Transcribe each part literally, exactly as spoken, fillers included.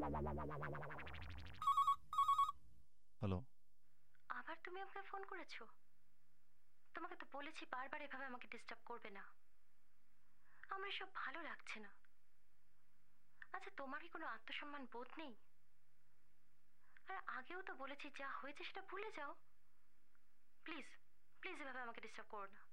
Hello, আবার তুমি আমাকে ফোন করেছো? তোমাকে তো বলেছি বারবার এভাবে আমাকে ডিস্টার্ব করবে না। আমার এসব ভালো লাগছে না। আচ্ছা, তোমার কি কোনো আত্মসম্মান বোধ নেই? আর আগেও তো বলেছি, যা হয়েছে সেটা ভুলে যাও। প্লিজ প্লিজ এভাবে আমাকে ডিস্টার্ব করো না।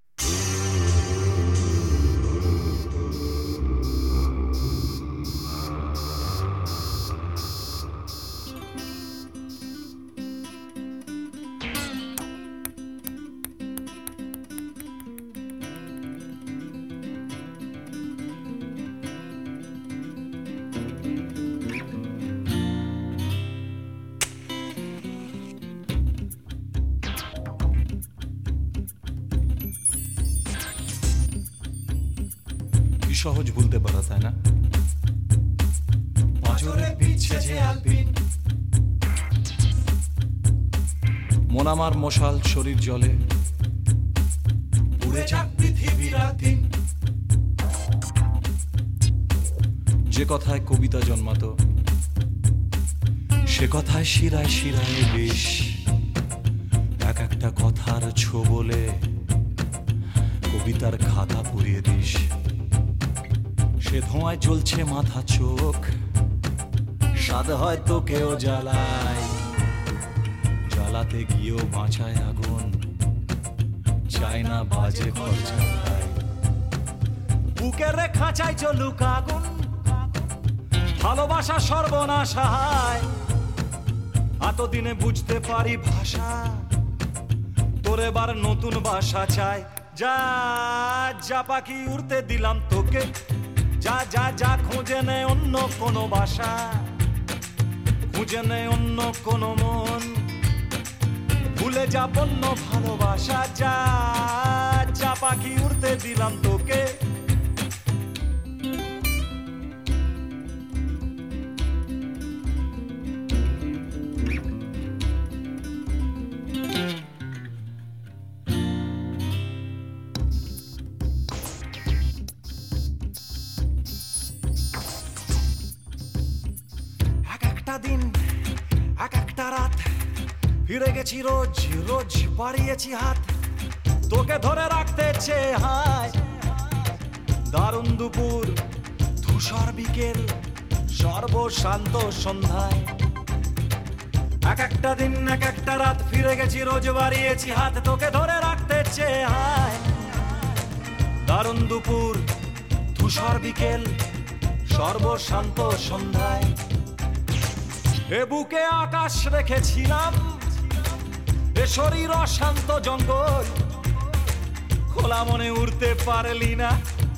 সহজ ভুলতে পারা, তাই না? পাঁচরে পিছে যে আলপিন, মন আমার মশাল শরীর জলে, উড়ে যাক পৃথিবী রাতিন। যে কথায় কবিতা জন্মাতো, সে কথায় শিরায় শিরায় বেশ। এক একটা কথার ছোবলে কবিতার খাতা পুড়িয়ে দিস। সে ধোঁয়ায় জ্বলছে মাথা চোখ, স্বাদ হয়তো কেউ জ্বালায়, জ্বালাতে গিয়েও বাঁচায় আগুন, চায় না বাজে খরচা খায়। বুকের খাঁচায় চলুক আগুন, ভালোবাসা সর্বনাশ হায়। এতদিনে বুঝতে পারি ভাষা, তোর এবার নতুন বাসা চাই। যা যা পাখি উড়তে দিলাম তোকে, যা যা যা খুঁজে নে অন্য কোনো বাসা, খুঁজে নে অন্য কোনো মন, ভুলে যা বন্য ভালোবাসা। যা যা পাখি উড়তে দিলাম তোকে। দিন এক একটা রাত ফিরে গেছি রোজ রোজ, বাড়িয়েছি হাত তোকে ধরে রাখতে চেয়ে। হায় দারুণ দুপুর, ধূসর বিকেল, সর্বশান্ত সন্ধ্যায়। এক একটা দিন এক একটা রাত ফিরে গেছি রোজ, বাড়িয়েছি হাত তোকে ধরে রাখতে চেয়ে। হায় দারুণ দুপুর, ধূসর বিকেল, সর্বশান্ত সন্ধ্যায়। এ বুকে আকাশ রেখেছিলাম, এ শরীর অশান্ত জঙ্গল। খোলা মনে উড়তে পারলি না,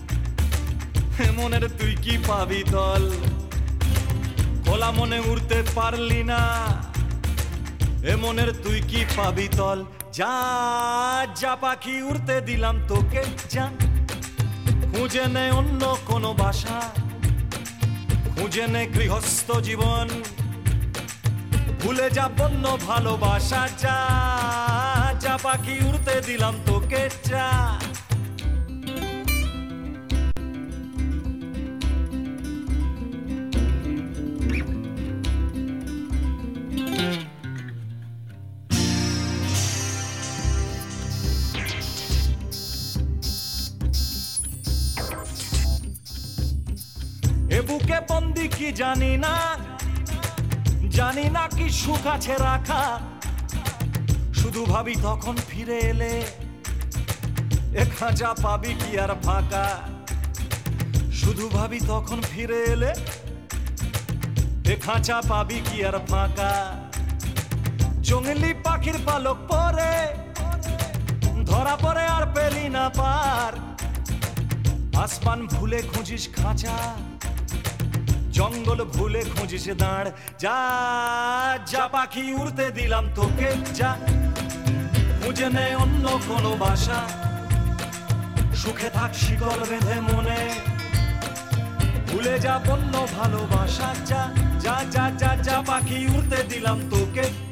মনের তুই কি পাবি তল। খোলা মনে উড়তে পারলি না, এ মনের তুই কি পাবি তল। যা যা পাখি উড়তে দিলাম তোকে, যা খুঁজে নে অন্য কোনো বাসা, খুঁজে নে গৃহস্থ জীবন, ভুলে যা বন্য ভালোবাসা। যা যা পাখি উড়তে দিলাম তোকে, যা। এ বুকে বন্দি কি জানি না, জানি না কি সুখ আছে রাখা। শুধু ভাবি তখন ফিরে এলে, এ খাঁচা পাবি কি আর ফাঁকা। শুধু ভাবি তখন ফিরে এলে, এ খাঁচা পাবি কি আর ফাঁকা। জঙ্গলি পাখির পালক পরে ধরা পড়ে আর পেলি না পার। আসমান ভুলে খুঁজিস খাঁচা, জঙ্গল ভুলে খুঁজিস দাঁড়। যা যা পাখি উড়তে দিলাম তোকে, যা খুঁজে নে অন্য কোনো বাসা। সুখে থাক শিকল বেঁধে মনে, ভুলে যা বন্য ভালোবাসা। যা যা যা যা যা পাখি উড়তে দিলাম তোকে।